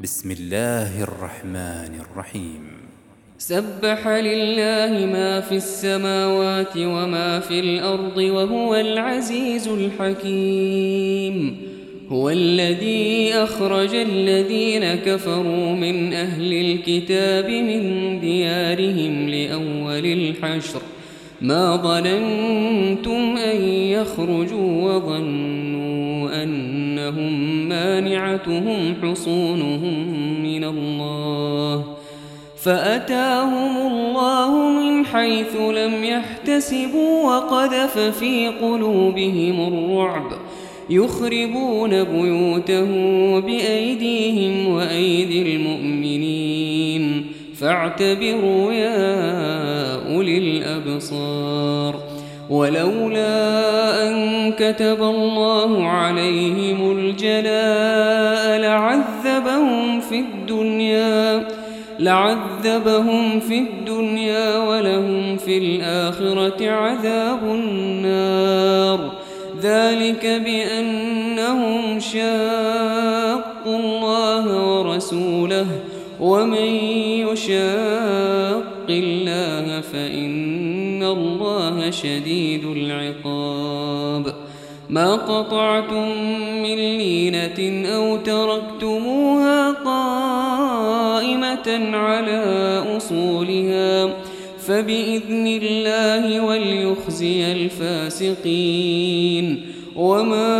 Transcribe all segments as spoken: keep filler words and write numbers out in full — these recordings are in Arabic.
بسم الله الرحمن الرحيم. سبح لله ما في السماوات وما في الأرض وهو العزيز الحكيم. هو الذي أخرج الذين كفروا من أهل الكتاب من ديارهم لأول الحشر ما ظننتم أن يخرجوا وظنوا أنهم مانعتهم حصونهم من الله فأتاهم الله من حيث لم يحتسبوا وقذف في قلوبهم الرعب يخربون بيوتهم بأيديهم وأيدي المؤمنين فاعتبروا يا أولي الأبصار. ولولا أن كتب الله عليهم الجلاء لعذبهم في الدنيا لعذبهم في الدنيا ولهم في الآخرة عذاب النار ذلك بأنهم شاقوا الله ورسوله ومن يشاق الله فإن الله شديد العقاب. ما قطعتم من لينة أو تركتموها قائمة على أصولها فبإذن الله وليخزي الفاسقين. وما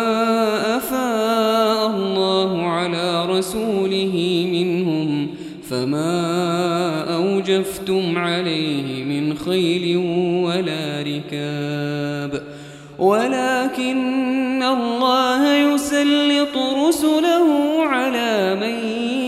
أفاء الله على رسوله منهم فما أوجفتم عليه من خيل ولا ركاب ولكن الله يسلط رسله على من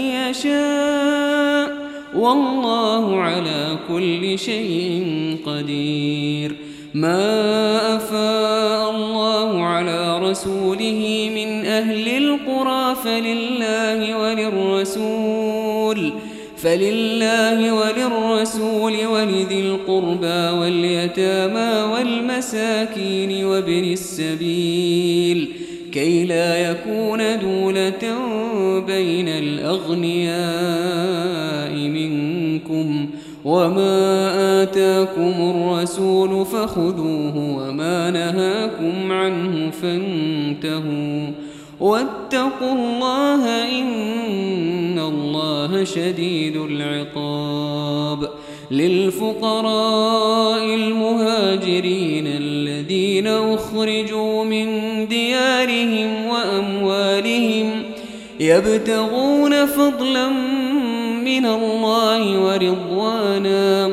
يشاء والله على كل شيء قدير. ما أفاء الله على رسوله من أهل القرى فلله وللرسول فلله وللرسول ولذي القربى واليتامى والمساكين وابن السبيل كي لا يكون دولة بين الأغنياء منكم وما آتاكم الرسول فخذوه وما نهاكم عنه فانتهوا واتقوا الله إن الله شديد العقاب. للفقراء المهاجرين الذين أخرجوا من ديارهم وأموالهم يبتغون فضلا من الله ورضوانا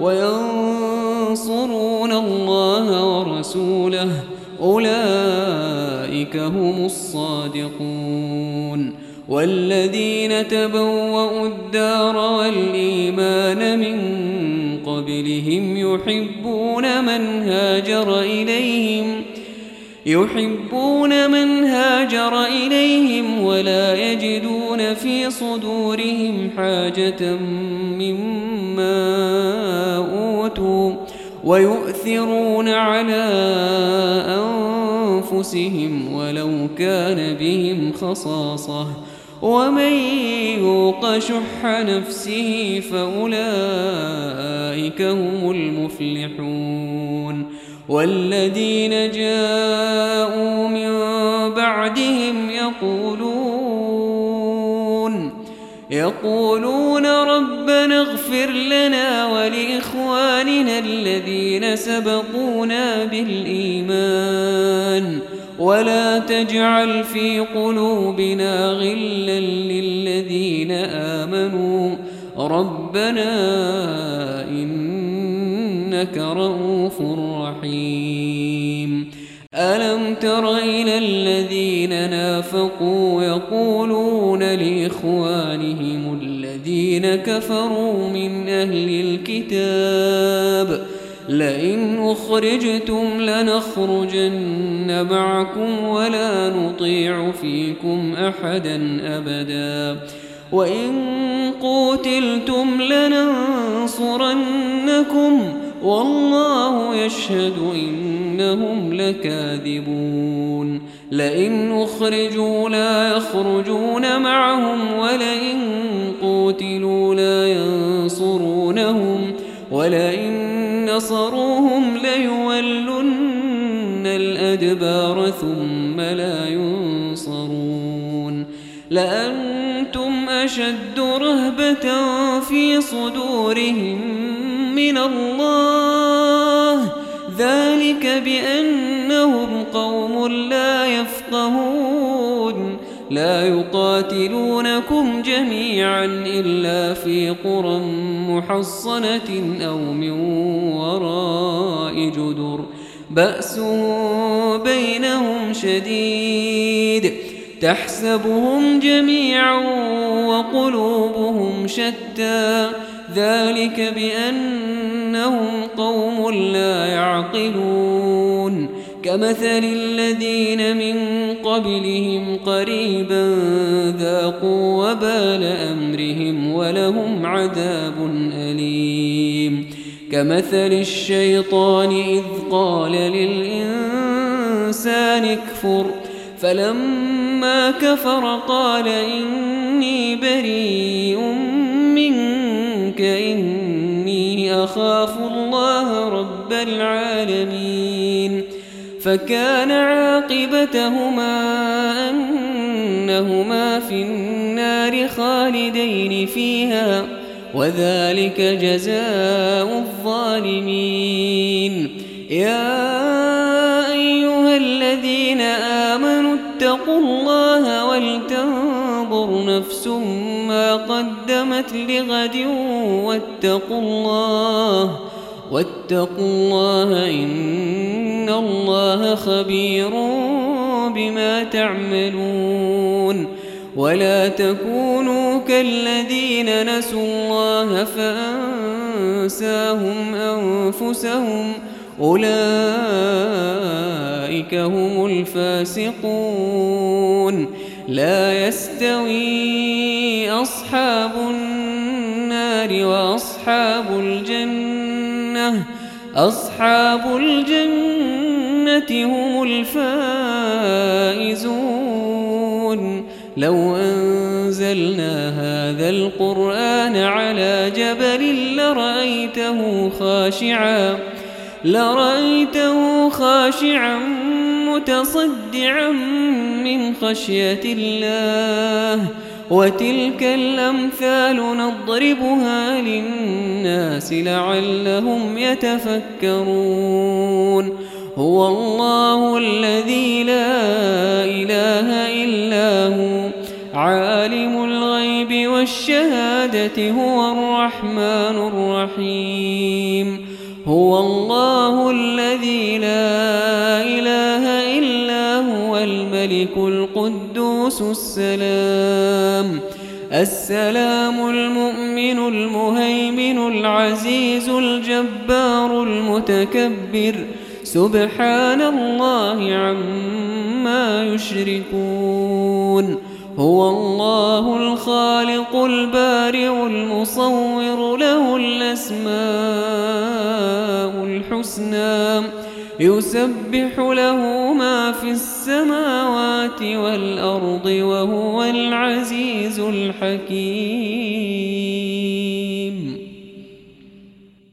وينصرون الله ورسوله أولئك هم الصادقون. والذين تبوأوا الدار والإيمان من قبلهم يحبون من هاجر إليهم يحبون من هاجر إليهم ولا يجدون في صدورهم حاجة مما أوتوا ويؤثرون على أنفسهم ولو كان بهم خصاصة ومن يوق شح نفسه فأولئك هم المفلحون. والذين جاءوا من بعدهم يقولون يقولون ربنا اغفر لنا ولإخواننا الذين سبقونا بالإيمان ولا تجعل في قلوبنا غلا للذين آمنوا ربنا إنك رؤوف رحيم. ألم تر إلى الذين نافقوا يقولون لإخوانهم الذين كفروا من أهل الكتاب لئن أخرجتم لنخرجن معكم ولا نطيع فيكم أحدا أبدا وإن قوتلتم لننصرنكم والله يشهد إنهم لكاذبون. لئن أخرجوا لا يخرجون معهم ولئن ولئن نصروهم ليولن الأدبار ثم لا ينصرون لأنتم أشد رهبة في صدورهم من الله ذلك بأنهم قوم لا يفقهون لا يقاتلونكم جميعا إلا في قرى محصنة أو من وراء جدر بأس بينهم شديد تحسبهم جميعا وقلوبهم شتى ذلك بأنهم قوم لا يعقلون كمثل الذين من قبلهم قريبا ذاقوا وبال أمرهم ولهم عذاب أليم كمثل الشيطان إذ قال للإنسان اكفر فلما كفر قال إني بريء منك إني أخاف الله رب العالمين فكان عاقبتهما أنهما في النار خالدين فيها وذلك جزاء الظالمين يا أيها الذين آمنوا اتقوا الله ولتنظر نفس ما قدمت لغد واتقوا الله واتقوا الله إن الله خبير بما تعملون ولا تكونوا كالذين نسوا الله فأنساهم أنفسهم أولئك هم الفاسقون لا يستوي أصحاب النار وأصحاب الجنة أصحاب الجنة هم الفائزون لو أنزلنا هذا القرآن على جبل لرأيته خاشعا لرأيته خاشعا متصدعا من خشية الله وتلك الأمثال نضربها للناس لعلهم يتفكرون هو الله الذي لا إله إلا هو عالم الغيب والشهادة هو الرحمن الرحيم هو الله الذي لا إله إلا هو الملك القدوس السلام السلام المؤمن المهيمن العزيز الجبار المتكبر سبحان الله عما يشركون هو الله الخالق البارئ المصور له الأسماء الحسنى يسبح له ما في السماوات والأرض وهو العزيز الحكيم.